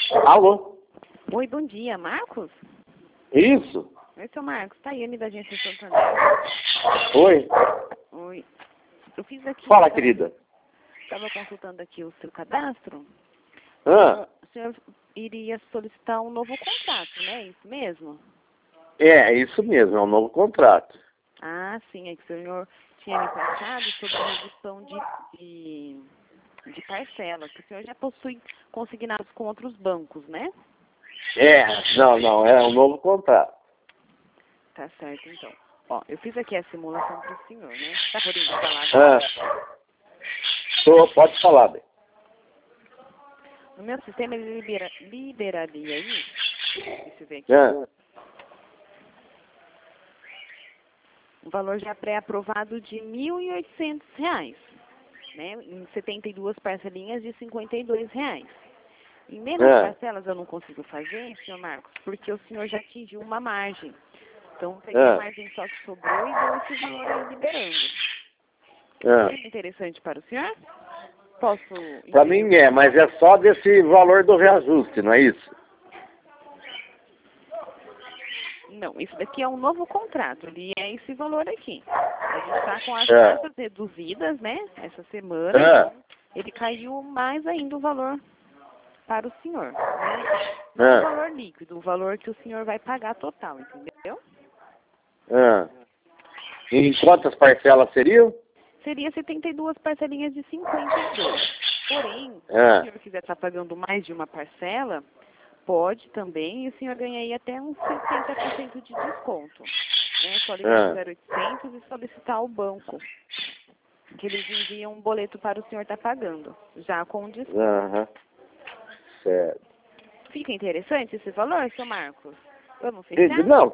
Alô? Oi, bom dia, Marcos? Isso? Oi, seu Marcos, Tayane da agência Santander. Oi? Oi. Eu fiz aqui... Fala, querida. Estava consultando aqui o seu cadastro. Ah, O senhor iria solicitar um novo contrato, né? Isso mesmo? é isso mesmo, é um novo contrato. Ah, sim, é que o senhor tinha me passado sobre a redução de parcelas, que o senhor já possui consignados com outros bancos, né? Não, é um novo contrato. Tá certo, então. Ó, eu fiz aqui a simulação para o senhor, né? Tá podendo falar Ah, agora? pode falar, bem. No meu sistema, ele liberaria aí, deixa eu ver aqui, Ah, um valor já pré-aprovado de R$ 1.800, né? Em 72 parcelinhas de R$ 52. Em menos ah, parcelas eu não consigo fazer, senhor Marcos, porque o senhor já atingiu uma margem. Então, peguei a margem só que sobrou e deu esse valor aí liberando. É interessante para o senhor? Posso Para inserir mim é, mas é só desse valor do reajuste, não é isso? Não, isso daqui é um novo contrato, ele é esse valor aqui. A gente está com as Ah, taxas reduzidas, né, essa semana, ah, então ele caiu mais ainda o valor para o senhor, né? Não o ah, valor líquido, o valor que o senhor vai pagar total, entendeu? ah. E quantas parcelas seriam? Seria 72 parcelinhas de 52. Porém, se o Ah, senhor quiser estar pagando mais de uma parcela, pode também, e o senhor ganha aí até uns 60% de desconto. Né? Só ligar no ah, 0800 e solicitar ao banco, que eles enviam um boleto para o senhor estar pagando, já com desconto. aham, certo. Fica interessante esse valor, seu Marcos? Vamos fechar? Não,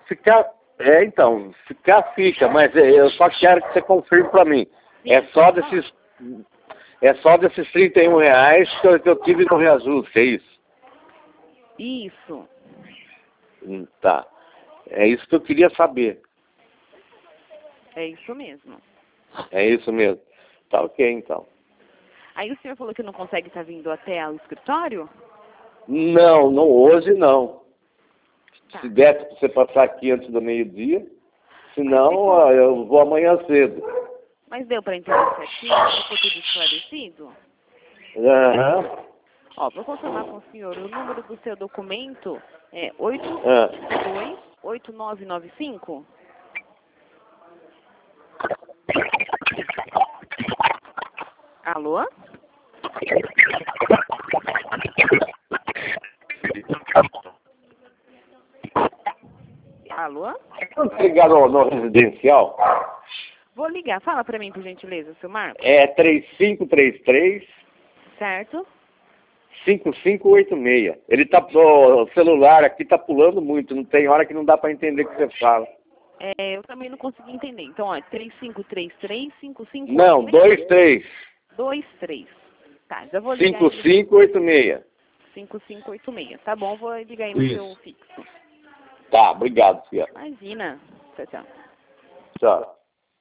fica, mas eu só quero que você confirme para mim. Sim, pode falar. É só desses R$ 31 que eu tive no reajuste, é isso? Isso. Tá. É isso que eu queria saber. É isso mesmo. É isso mesmo. Tá ok, então. Aí o senhor falou que não consegue estar vindo até o escritório? Não, hoje não. Tá. Se der pra você passar aqui antes do meio-dia, Mas senão ficou. eu vou amanhã cedo. Mas deu para entender certinho? Ficou tudo esclarecido? Aham. Ó, vou confirmar com o senhor. O número do seu documento é Ah. 828995? Alô? Alô? Quando você ligar no residencial, Vou ligar. Fala para mim, por gentileza, seu Marcos. é 3533 Certo? 5586. Ele tá, o celular aqui tá pulando muito, não tem hora que não dá para entender o que você fala. É, eu também não consegui entender. Então, ó, 3533-5586? Não, 23 23. Tá, já vou ligar aí. 5586. 5586. Tá bom, vou ligar aí no seu Isso. fixo. Tá, obrigado, filha. Imagina. Tchau, tchau. Tchau.